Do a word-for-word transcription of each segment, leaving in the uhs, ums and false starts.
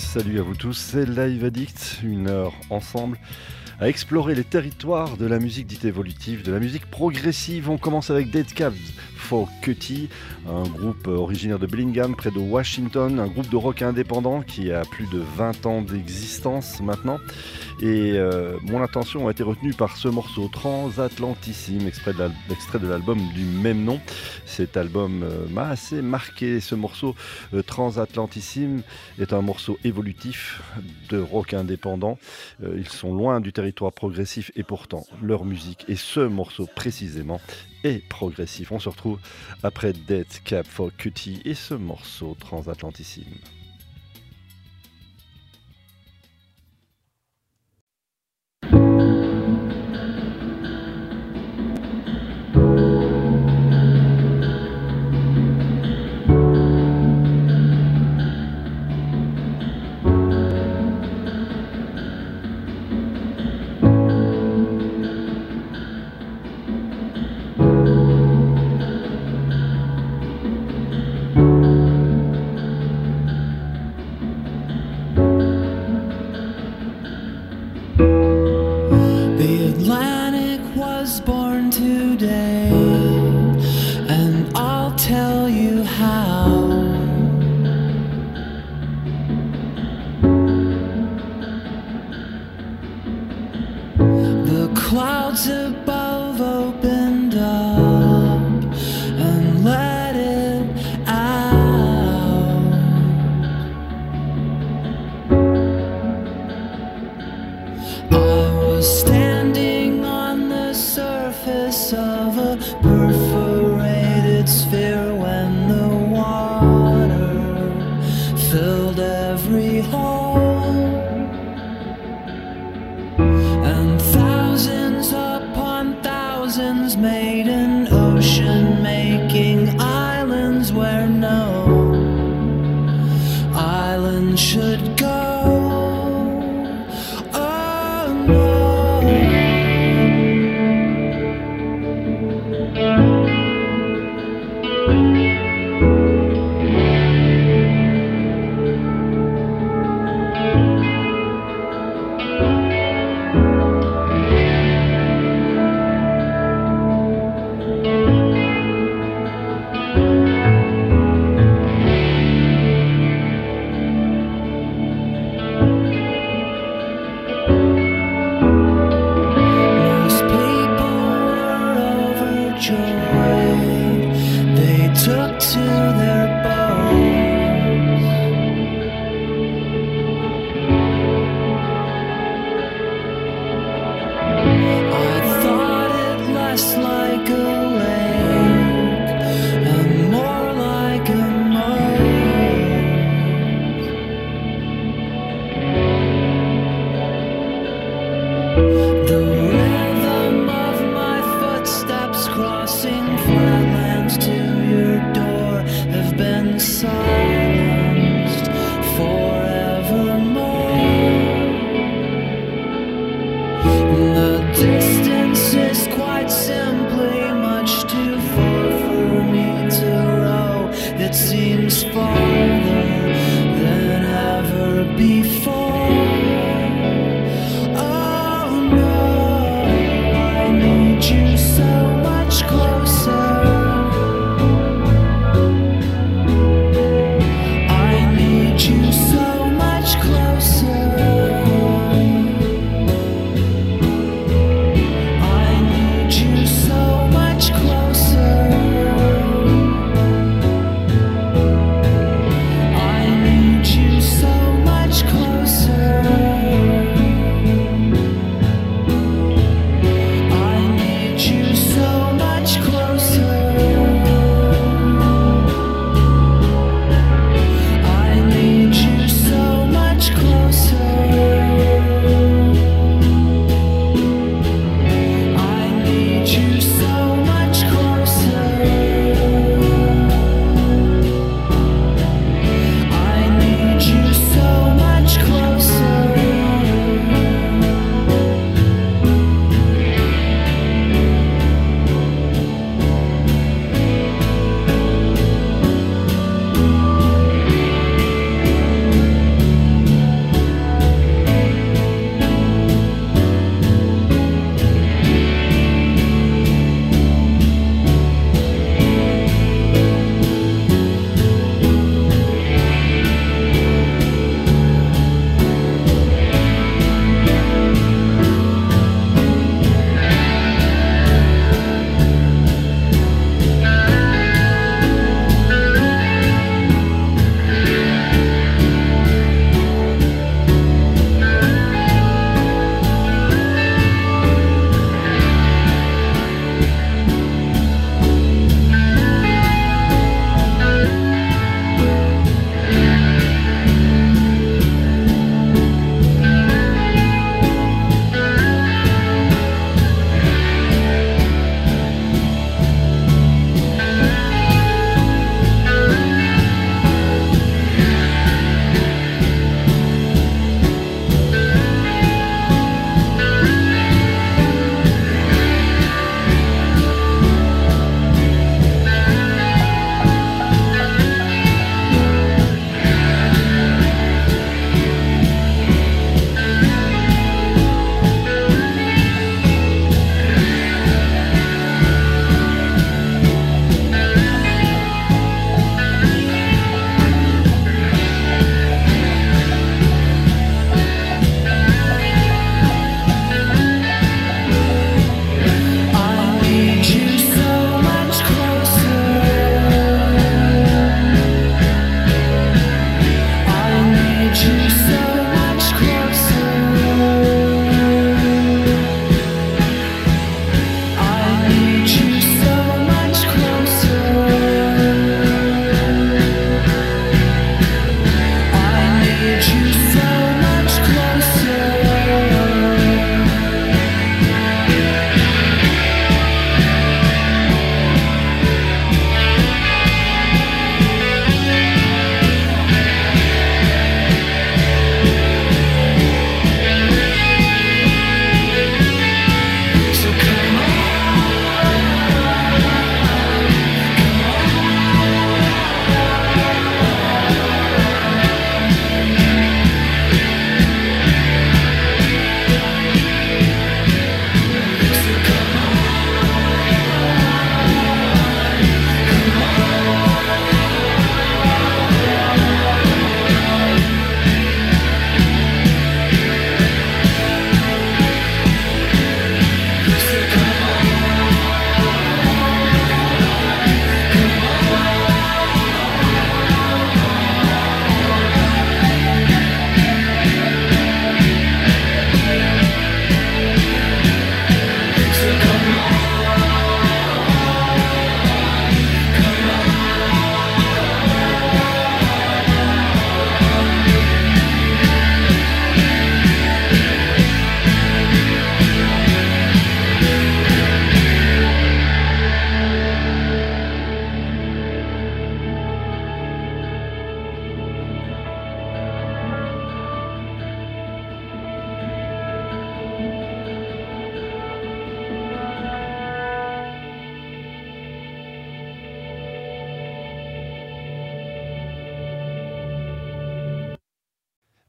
salut à vous tous, c'est Live Addict, une heure ensemble à explorer les territoires de la musique dite évolutive, de la musique progressive. On commence avec Dead Cabs for Cutie, un groupe originaire de Bellingham, près de Washington, un groupe de rock indépendant qui a plus de vingt ans d'existence maintenant. Et euh, mon attention a été retenue par ce morceau Transatlantissime, extrait de, l'extrait de l'album du même nom. Cet album euh, m'a assez marqué. Ce morceau euh, Transatlantissime est un morceau évolutif de rock indépendant. Euh, ils sont loin du territoire progressif et pourtant leur musique, et ce morceau précisément, est progressif. On se retrouve après Dead Cab for Cutie et ce morceau Transatlantissime.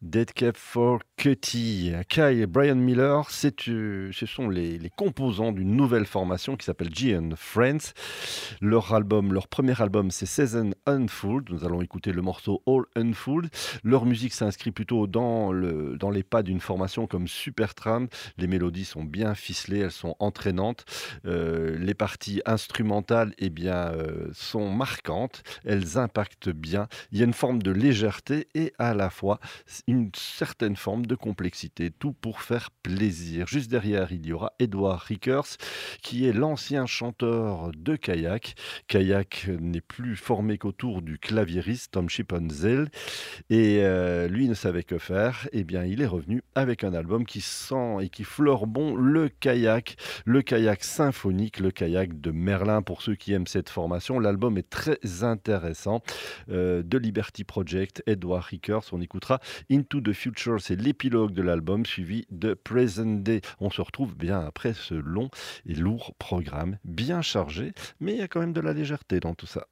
Dead Cab for Cutie. Kai et Brian Miller, c'est, euh, ce sont les, les composants d'une nouvelle formation qui s'appelle G and Friends. Leur album, leur premier album, c'est Season Unfold. Nous allons écouter le morceau All Unfold. Leur musique s'inscrit plutôt dans, le, dans les pas d'une formation comme Supertramp. Les mélodies sont bien ficelées, elles sont entraînantes. Euh, les parties instrumentales, eh bien, euh, sont marquantes. Elles impactent bien. Il y a une forme de légèreté et à la fois une certaine forme de complexité, tout pour faire plaisir. Juste derrière, il y aura Edward Rickers, qui est l'ancien chanteur de Kayak. Kayak n'est plus formé qu'autour du claviériste Tom Chippendale, et euh, lui ne savait que faire. Eh bien, il est revenu avec un album qui sent et qui fleure bon le Kayak, le Kayak symphonique, le Kayak de Merlin. Pour ceux qui aiment cette formation, l'album est très intéressant. Euh, de Liberty Project, Edward Rickers, on écoutera Into the Future, c'est l'épilogue de l'album, suivi de Present Day. On se retrouve bien après ce long et lourd programme, bien chargé, mais il y a quand même de la légèreté dans tout ça.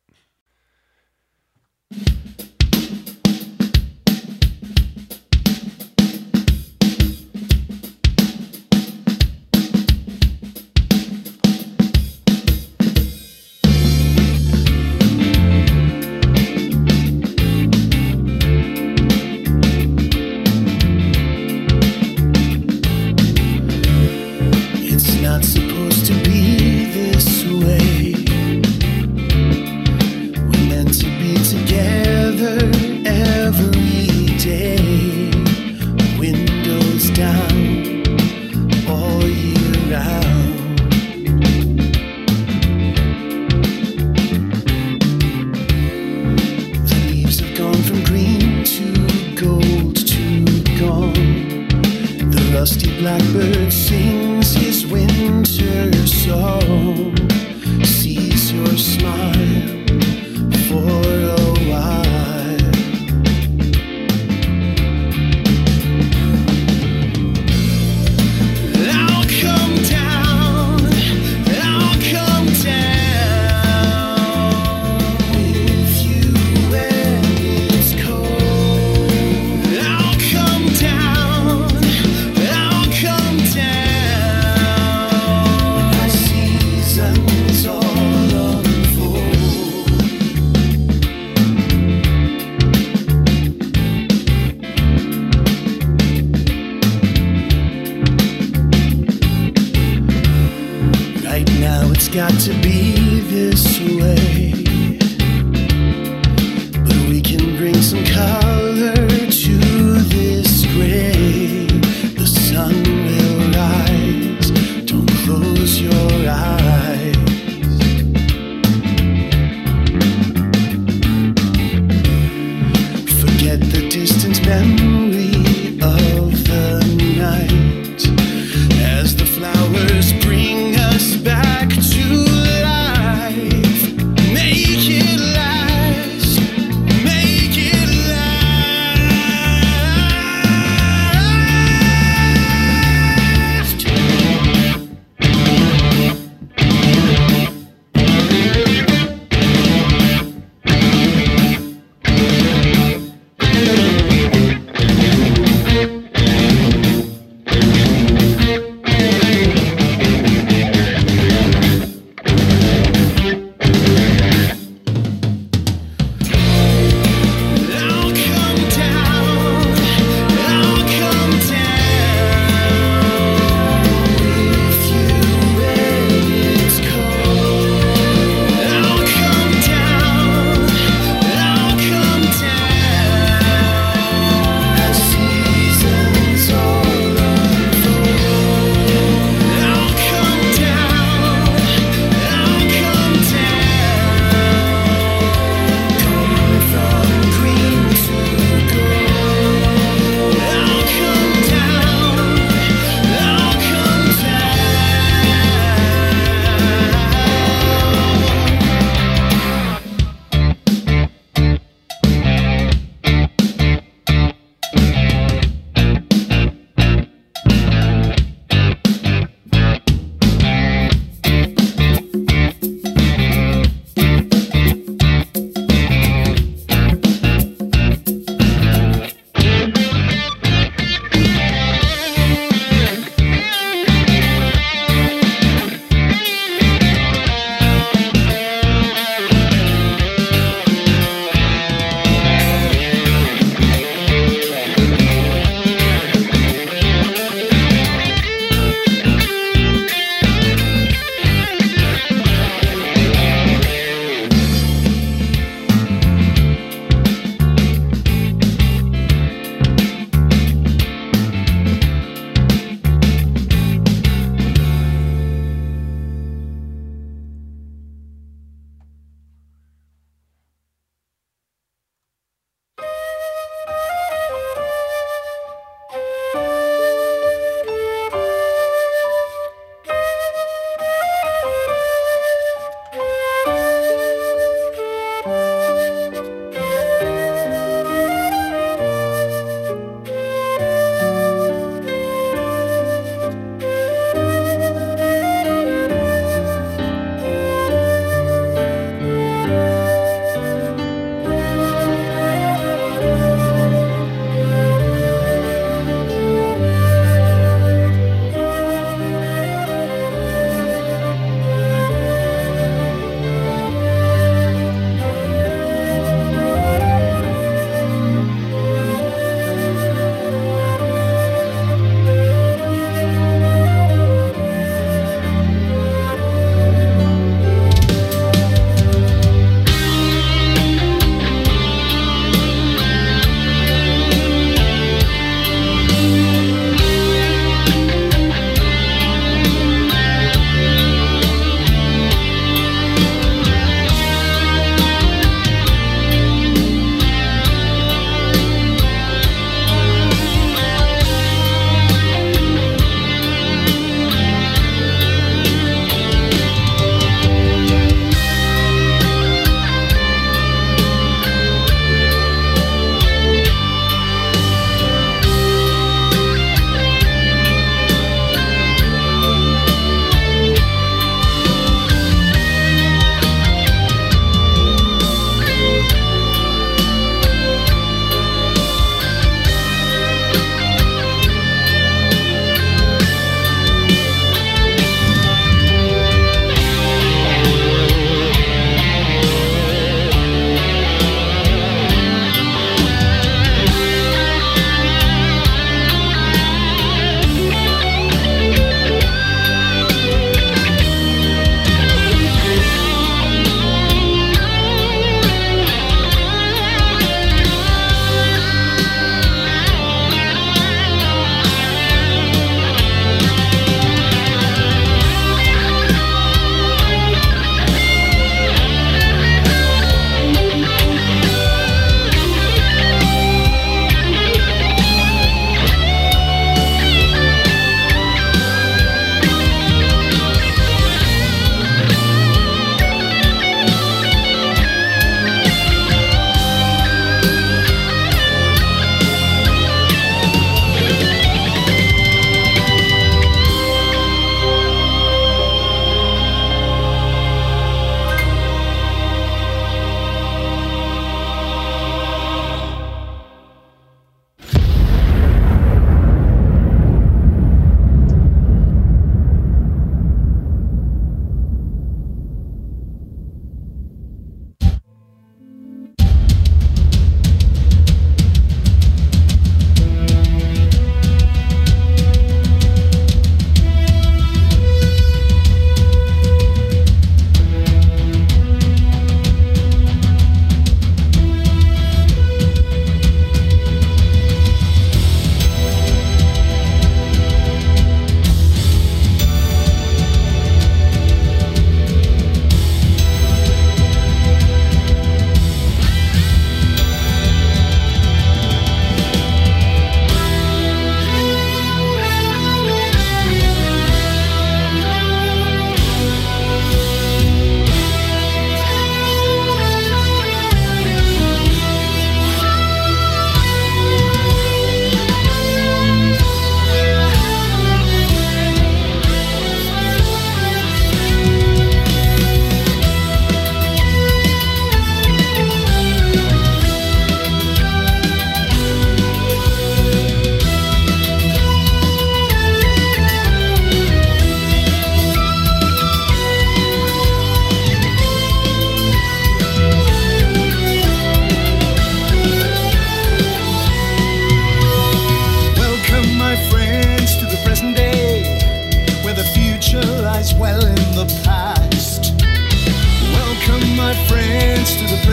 Flowers bring us back to life.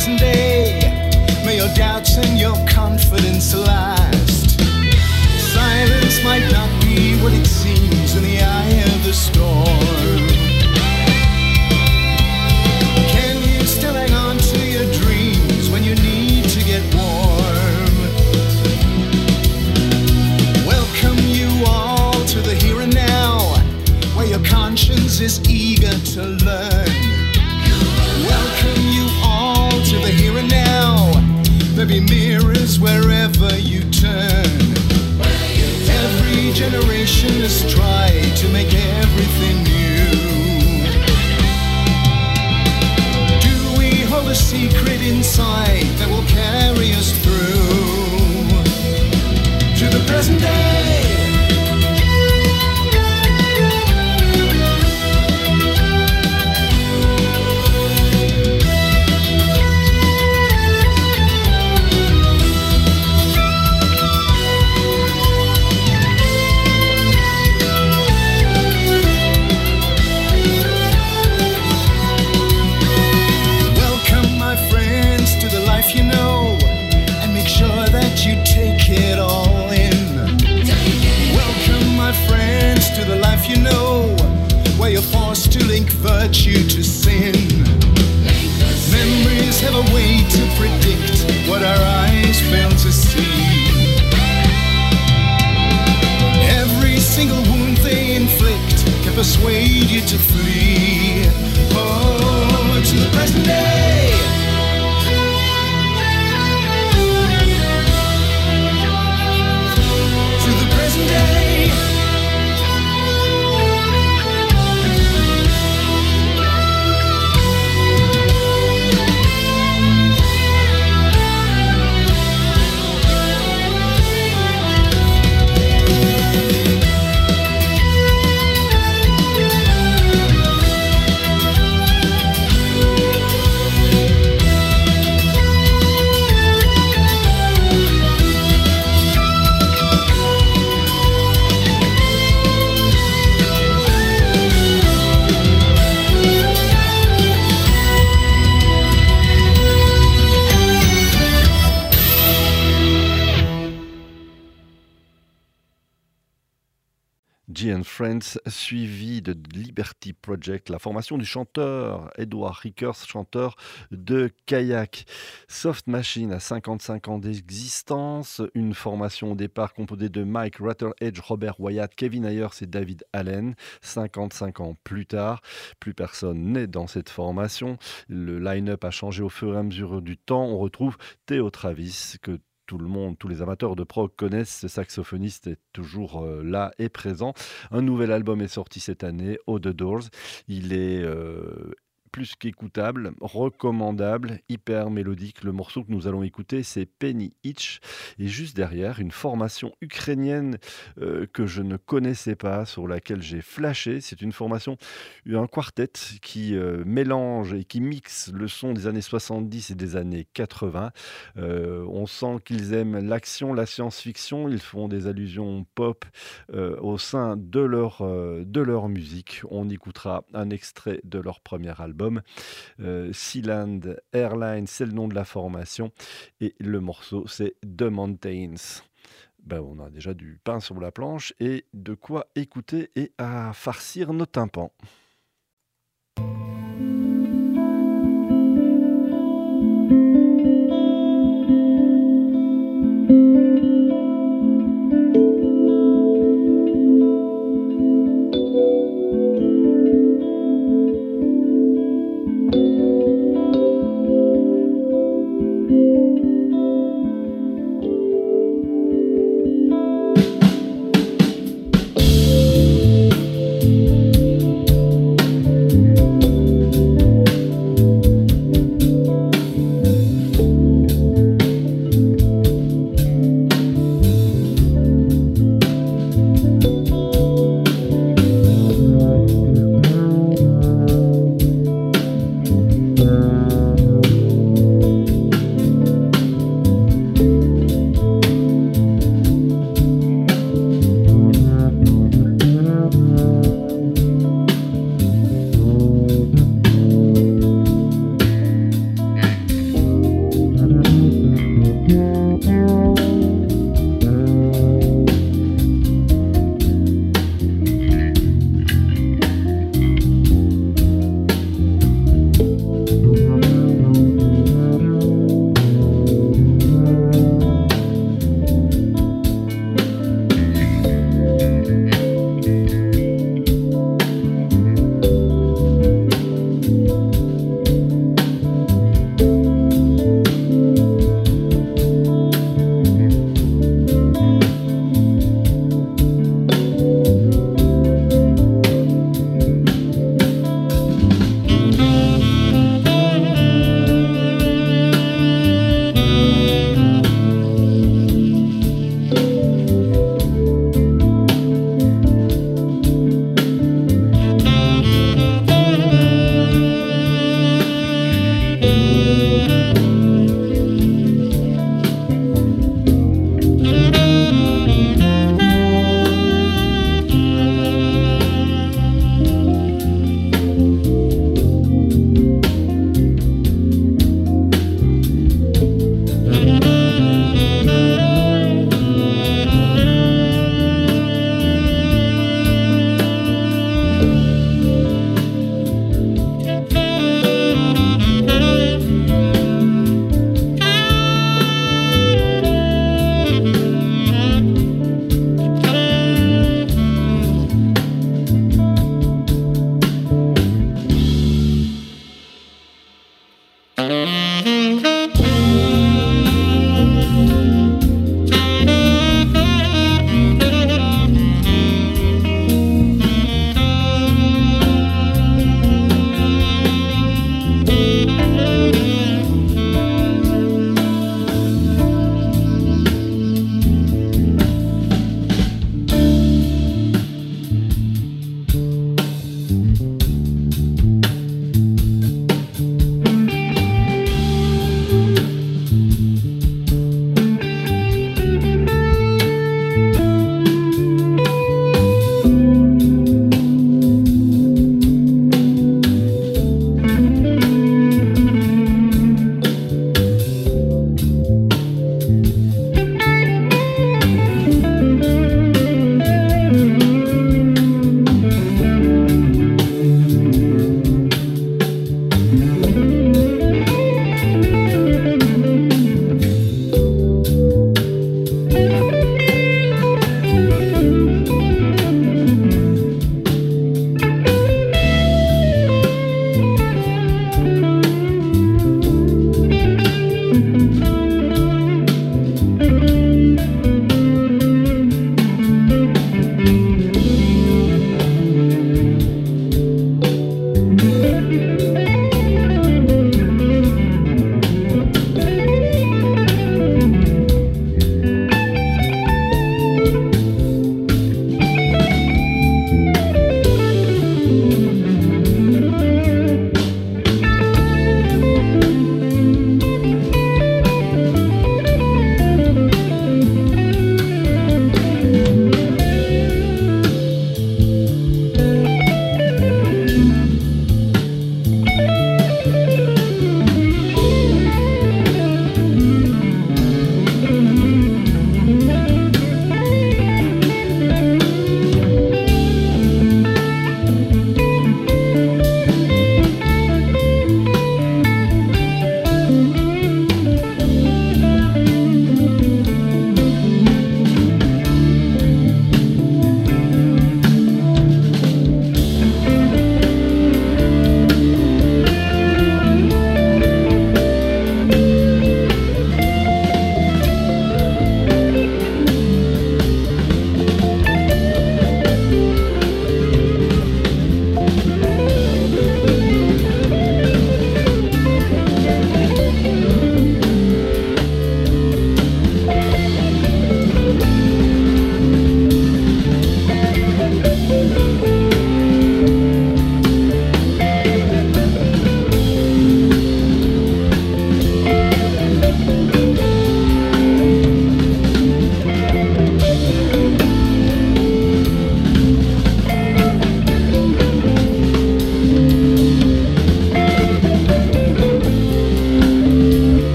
present day, may your doubts and your confidence last. Silence might not be what it seems in the eye of the storm. Can you still hang on to your dreams when you need to get warm? Welcome you all to the here and now, where your conscience is eager to learn. Welcome you all to the here and now. There'll be mirrors wherever you turn. Every generation has tried to make everything new. Do we hold a secret inside that will carry us through to the present day? You know, and make sure that you take it all in. Welcome, my friends, to the life you know, where you're forced to link virtue to sin. Memories have a way to predict what our eyes fail to see. Every single wound they inflict can persuade you to flee. Oh, to the present day. Day. G and Friends, suivi de Liberty Project, la formation du chanteur Edward Rickers, chanteur de Kayak. Soft Machine a cinquante-cinq ans d'existence, une formation au départ composée de Mike Ratteredge, Robert Wyatt, Kevin Ayers et David Allen. cinquante-cinq ans plus tard, plus personne n'est dans cette formation. Le line-up a changé au fur et à mesure du temps. On retrouve Theo Travis, que tout le monde, tous les amateurs de prog connaissent. Ce saxophoniste est toujours euh, là et présent. Un nouvel album est sorti cette année, Oh The Doors. Il est euh, plus qu'écoutable, recommandable, hyper mélodique. Le morceau que nous allons écouter, c'est Penny Hitch. Et juste derrière, une formation ukrainienne euh, que je ne connaissais pas, sur laquelle j'ai flashé. C'est une formation, un quartet qui euh, mélange et qui mixe le son des années soixante-dix et des années quatre-vingts. Euh, on sent qu'ils aiment l'action, la science-fiction. Ils font des allusions pop euh, au sein de leur, euh, de leur musique. On écoutera un extrait de leur premier album. Euh, Sealand Airlines, c'est le nom de la formation. Et le morceau, c'est The Mountains. Ben, on a déjà du pain sur la planche et de quoi écouter et à farcir nos tympans.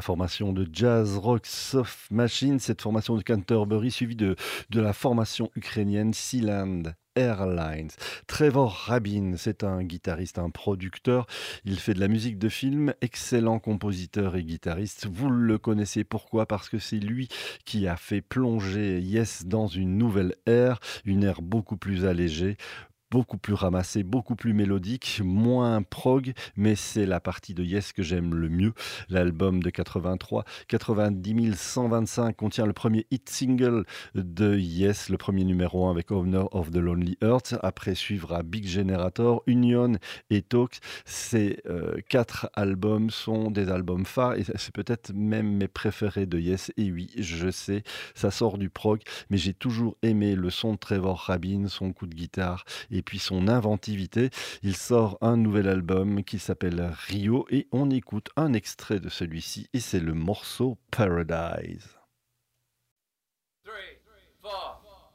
la formation de jazz rock Soft Machine, cette formation de Canterbury suivie de, de la formation ukrainienne Sealand Airlines. Trevor Rabin, c'est un guitariste, un producteur. Il fait de la musique de film, excellent compositeur et guitariste. Vous le connaissez pourquoi ? Parce que c'est lui qui a fait plonger Yes dans une nouvelle ère, une ère beaucoup plus allégée, beaucoup plus ramassé, beaucoup plus mélodique, moins prog, mais c'est la partie de Yes que j'aime le mieux. L'album de quatre-vingt-trois, quatre-vingt-dix mille cent vingt-cinq contient le premier hit single de Yes, le premier numéro un avec Owner of the Lonely Earth. Après suivra Big Generator, Union et Talks. Ces euh, quatre albums sont des albums phares et c'est peut-être même mes préférés de Yes. Et oui, je sais, ça sort du prog, mais j'ai toujours aimé le son de Trevor Rabin, son coup de guitare et puis son inventivité. Il sort un nouvel album qui s'appelle Rio et on écoute un extrait de celui-ci et c'est le morceau Paradise. Three, four.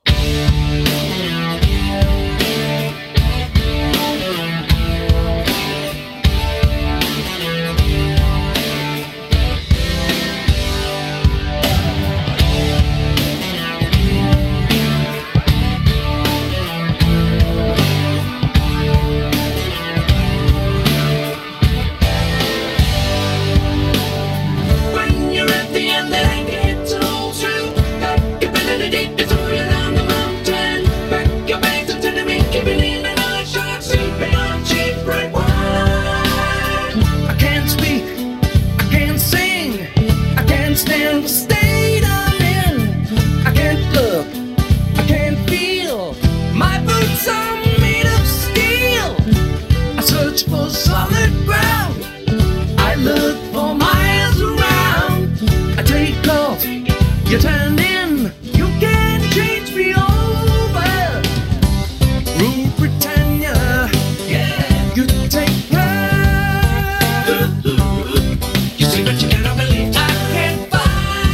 You turned in, you can't change me over. Rule Britannia, yeah, you take pride. You see what you cannot believe. I can't find.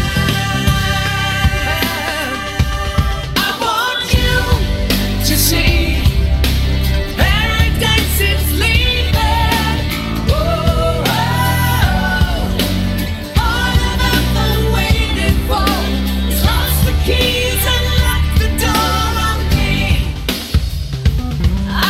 I want you to see paradise is leaving. Oh, oh, oh. All of the waiting for. Keys and lock the door on me.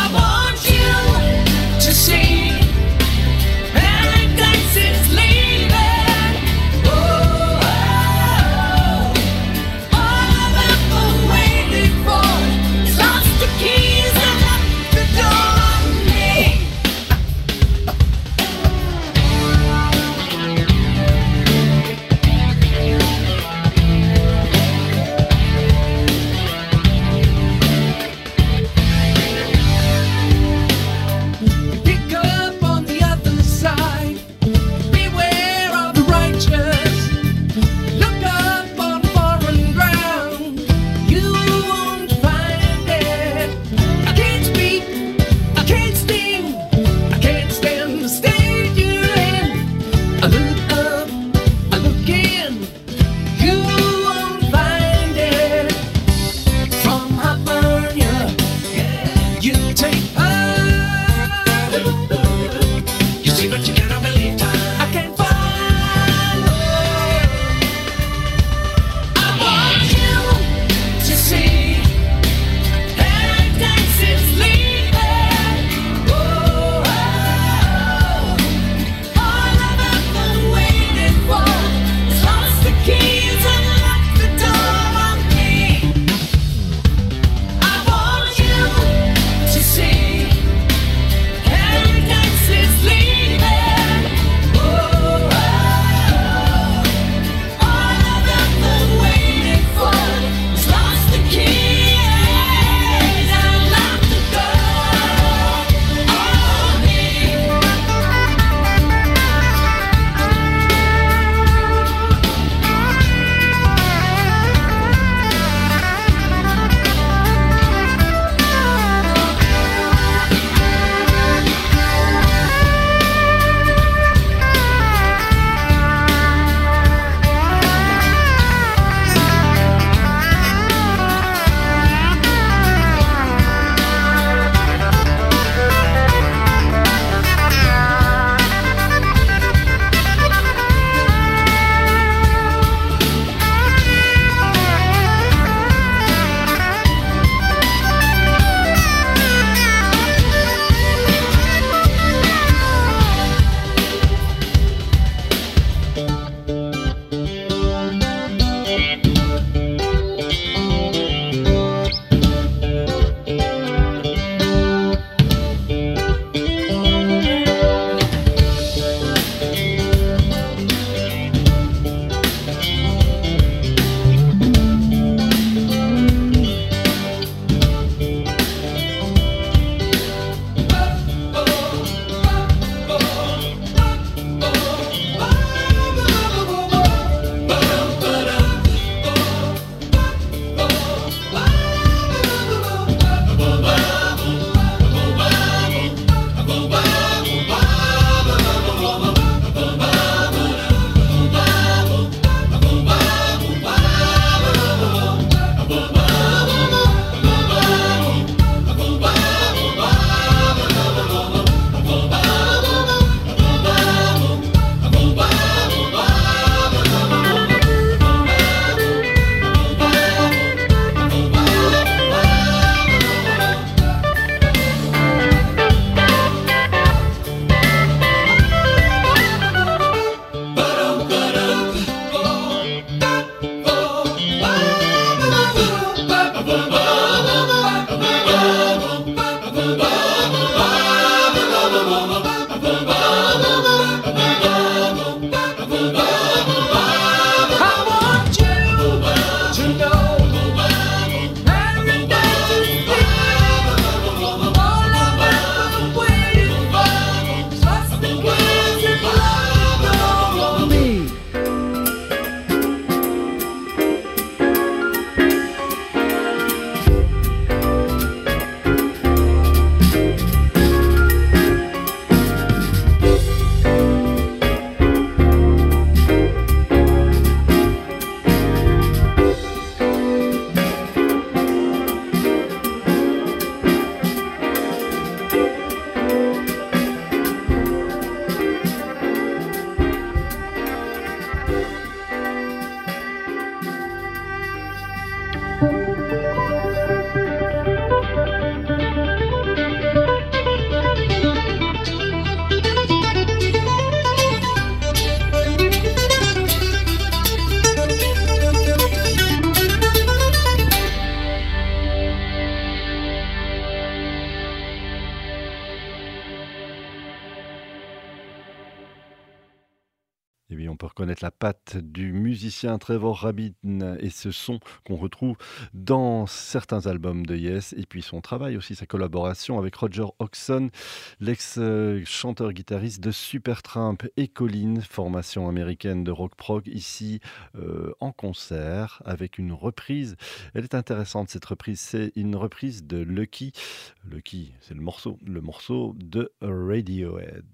on peut reconnaître la patte du musicien Trevor Rabin et ce son qu'on retrouve dans certains albums de Yes, et puis son travail aussi, sa collaboration avec Roger Hodgson, l'ex-chanteur-guitariste de Supertramp, et Colin, formation américaine de rock prog, ici euh, en concert avec une reprise. Elle est intéressante cette reprise, c'est une reprise de Lucky. Lucky, c'est le morceau, le morceau de Radiohead.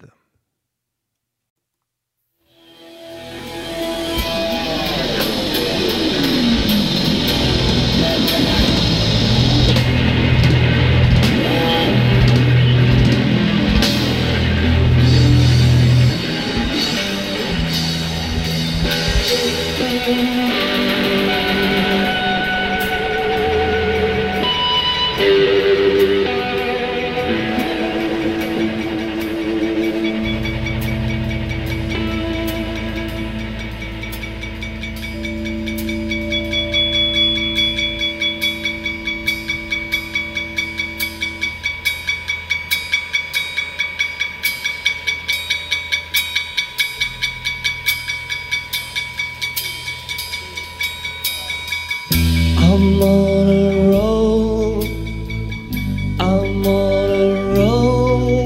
I'm on a roll, I'm on a roll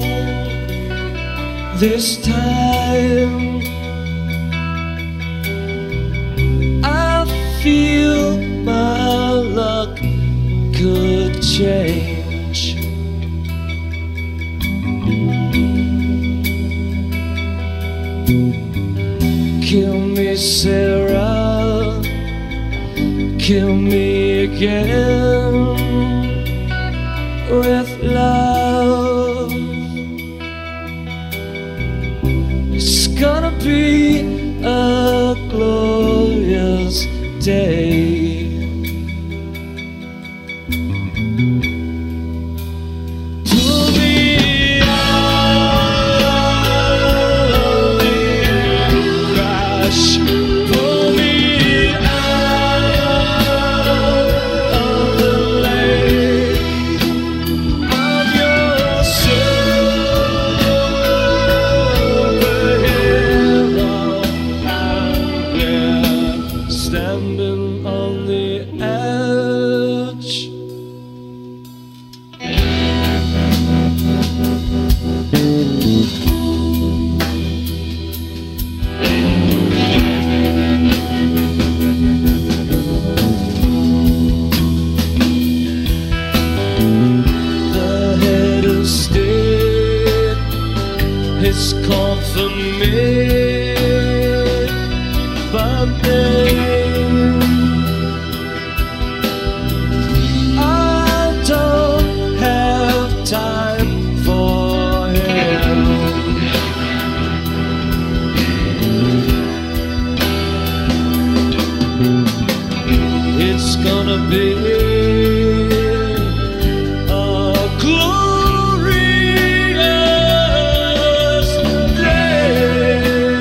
this time. I feel my luck could change. Kill me, Sarah, kill me again with love. It's gonna be a glorious day. Pull me out of the crash. Pull me out of the lake. I'm your superhero. I'm there, standing on the edge. The head of state is called for me by name. I don't have time for him. It's gonna be a glorious day.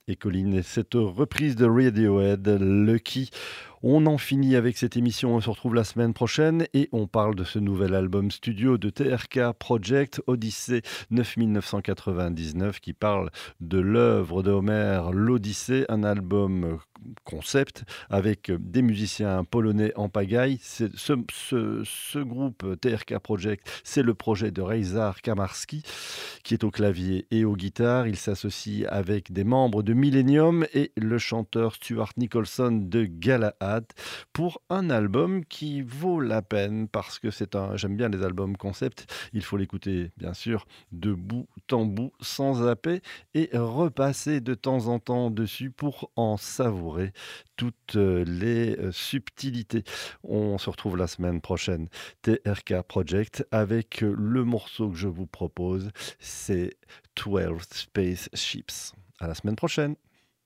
et Colline et cette reprise de Radiohead, Lucky. On en finit avec cette émission, on se retrouve la semaine prochaine et on parle de ce nouvel album studio de T R K Project, Odyssée neuf mille neuf cent quatre-vingt-dix-neuf, qui parle de l'œuvre de Homer, l'Odyssée, un album concept avec des musiciens polonais en pagaille. C'est ce, ce, ce groupe T R K Project, c'est le projet de Ryszard Kamarski qui est au clavier et aux guitares. Il s'associe avec des membres de Millennium et le chanteur Stuart Nicholson de Galahad pour un album qui vaut la peine parce que c'est un, j'aime bien les albums concept, il faut l'écouter bien sûr de bout en bout sans zapper et repasser de temps en temps dessus pour en savourer toutes les subtilités. On se retrouve la semaine prochaine, T R K Project, avec le morceau que je vous propose, c'est twelve Spaceships. À la semaine prochaine.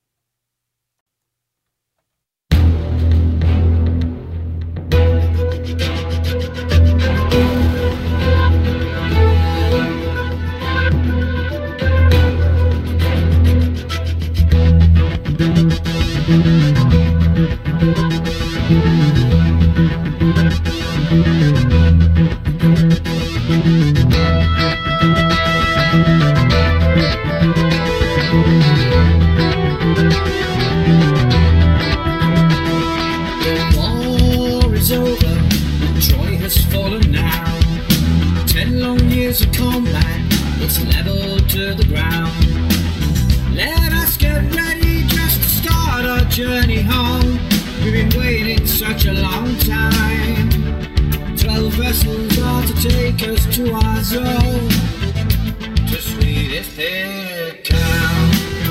It's level to the ground. Let us get ready just to start our journey home. We've been waiting such a long time. Twelve vessels are to take us to our zone. To sweetest hill town.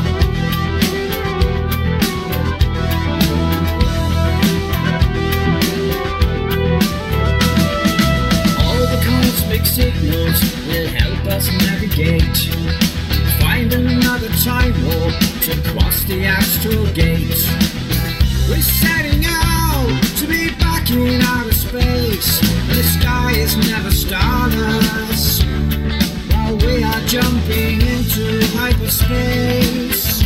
All the cosmic signals will help us navigate. Find another time warp to cross the astral gate. We're setting out to be back in outer space. The sky is never starless while we are jumping into hyperspace.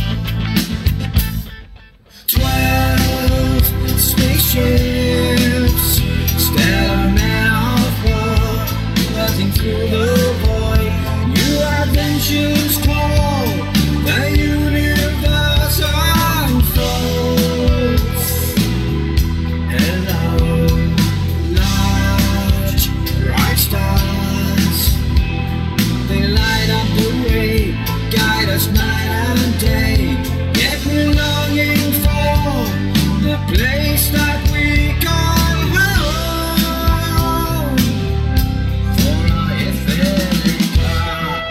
Twelve spaceships, stellar men of war, buzzing through the void. New adventures call, the universe unfolds. Hello, large, bright stars. They light up the way, guide us night and day. Yet we're longing for the place that we call home. For our etheric cloud.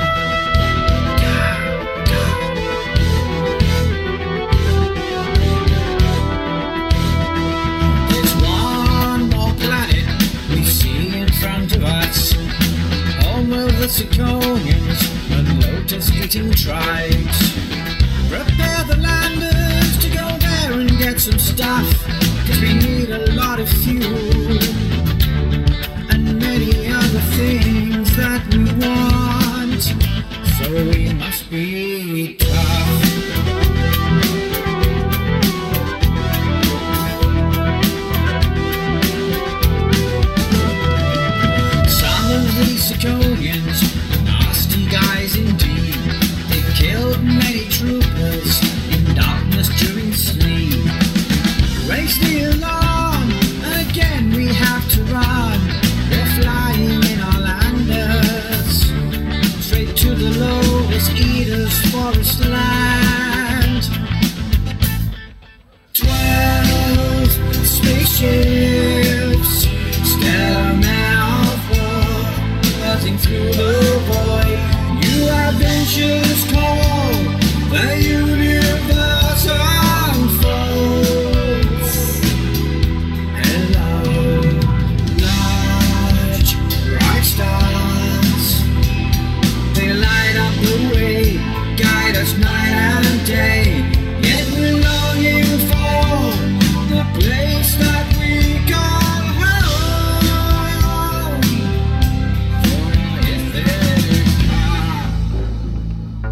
There's one more planet we see in front of us. Home of the Zirconians and lotus-eating tribes. Prepare the landers to go there and get some stuff, 'cause we need a lot of fuel and many other things that we want. So we must be tough. Some of these Zirconians are nasty guys indeed. They killed many troopers in darkness during sleep. Raise the alarm, again we have to run. We're flying in our landers, straight to the lowest eaters forest land. Twelve spaceships, stellar men of war, buzzing through the void. New adventures call, the universe unfolds. Hello, large, bright stars. They light up the way, guide us night and day. Yet we're longing for the place that we call home. For our etheric heart.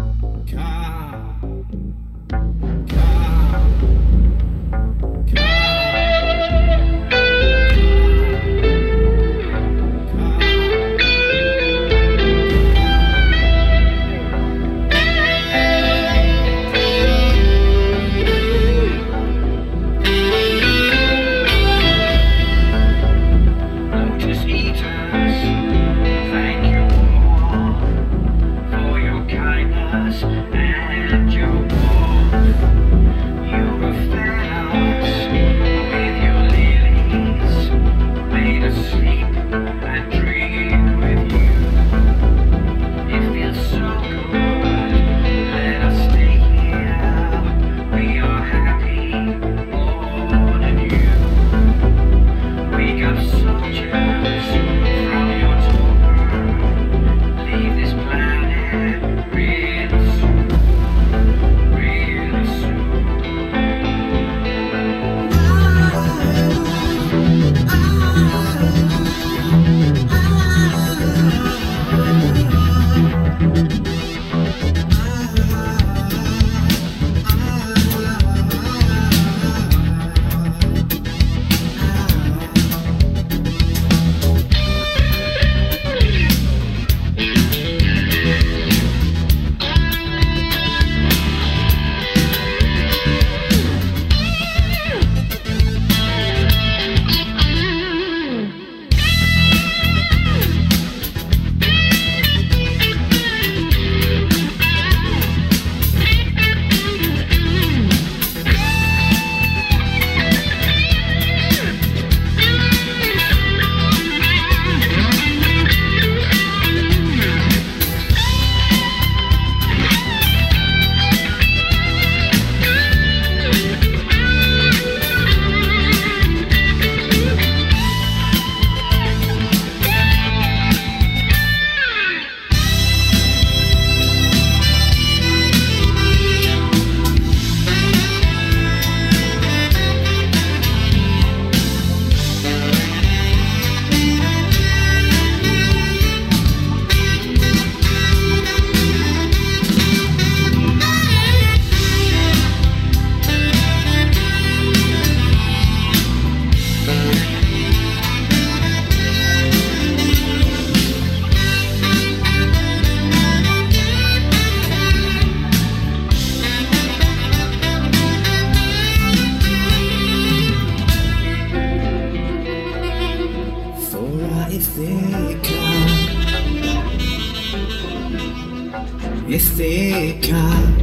Estética,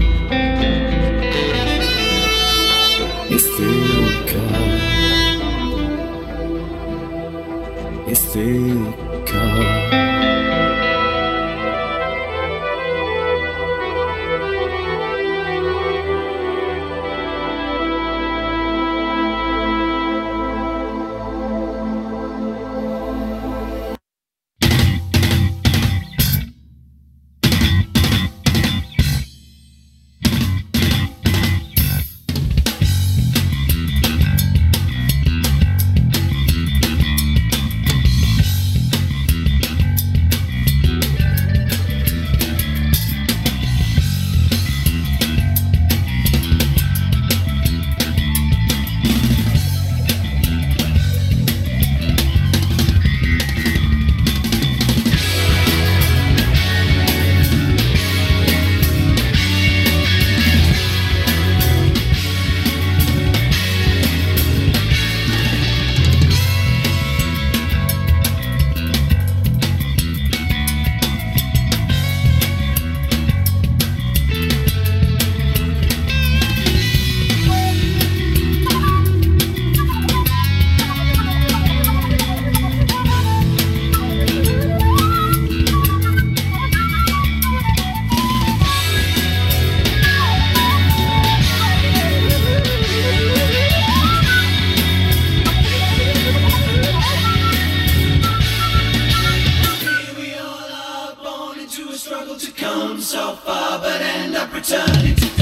estética, estética. Struggle to come so far, but end up returning to